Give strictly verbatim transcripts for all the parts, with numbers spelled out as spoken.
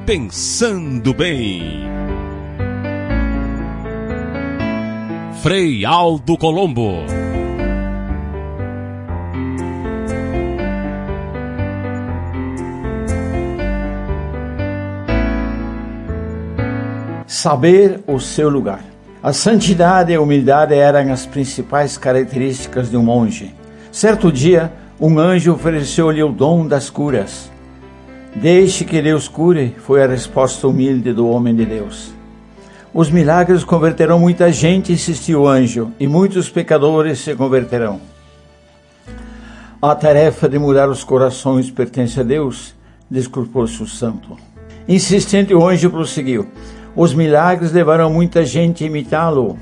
Pensando Bem. Frei Aldo Colombo. Saber o seu lugar. A santidade e a humildade eram as principais características de um monge. Certo dia, um anjo ofereceu-lhe o dom das curas. Deixe que Deus cure, foi a resposta humilde do homem de Deus. Os milagres converterão muita gente, insistiu o anjo, e muitos pecadores se converterão. A tarefa de mudar os corações pertence a Deus, desculpou-se o santo. Insistente, o anjo prosseguiu. Os milagres levarão muita gente a imitá-lo.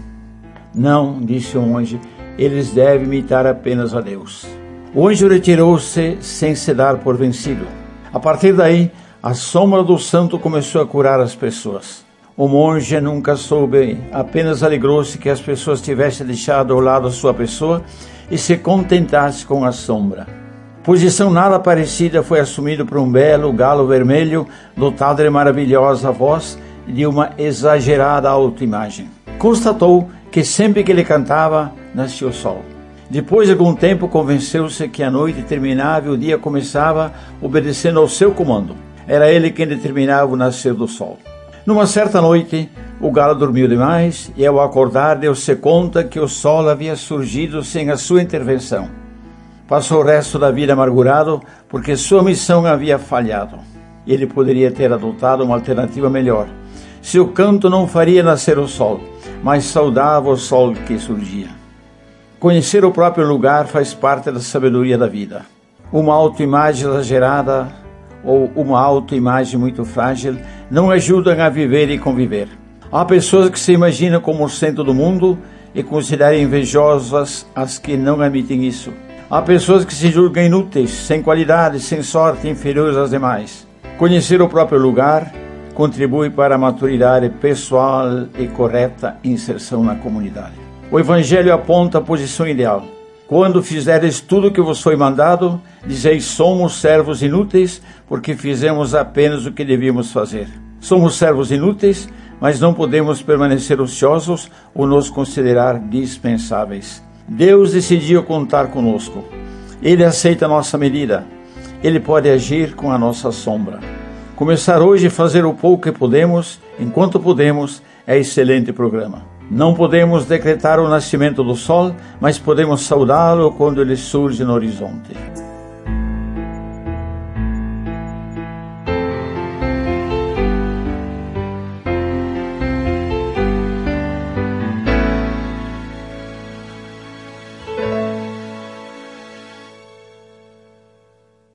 Não, disse o anjo, eles devem imitar apenas a Deus. O anjo retirou-se sem se dar por vencido. A partir daí, a sombra do santo começou a curar as pessoas. O monge nunca soube, apenas alegrou-se que as pessoas tivessem deixado ao lado a sua pessoa e se contentasse com a sombra. Posição nada parecida foi assumida por um belo galo vermelho, dotado de maravilhosa voz e de uma exagerada autoimagem. Constatou que sempre que ele cantava, nascia o sol. Depois de algum tempo, convenceu-se que a noite terminava e o dia começava obedecendo ao seu comando. Era ele quem determinava o nascer do sol. Numa certa noite, o galo dormiu demais e, ao acordar, deu-se conta que o sol havia surgido sem a sua intervenção. Passou o resto da vida amargurado porque sua missão havia falhado. Ele poderia ter adotado uma alternativa melhor. Seu canto não faria nascer o sol, mas saudava o sol que surgia. Conhecer o próprio lugar faz parte da sabedoria da vida. Uma autoimagem exagerada ou uma autoimagem muito frágil não ajudam a viver e conviver. Há pessoas que se imaginam como o centro do mundo e consideram invejosas as que não admitem isso. Há pessoas que se julgam inúteis, sem qualidade, sem sorte, inferiores às demais. Conhecer o próprio lugar contribui para a maturidade pessoal e correta inserção na comunidade. O Evangelho aponta a posição ideal. Quando fizeres tudo o que vos foi mandado, dizeis, somos servos inúteis, porque fizemos apenas o que devíamos fazer. Somos servos inúteis, mas não podemos permanecer ociosos ou nos considerar dispensáveis. Deus decidiu contar conosco. Ele aceita a nossa medida. Ele pode agir com a nossa sombra. Começar hoje a fazer o pouco que podemos, enquanto podemos, é excelente programa. Não podemos decretar o nascimento do sol, mas podemos saudá-lo quando ele surge no horizonte.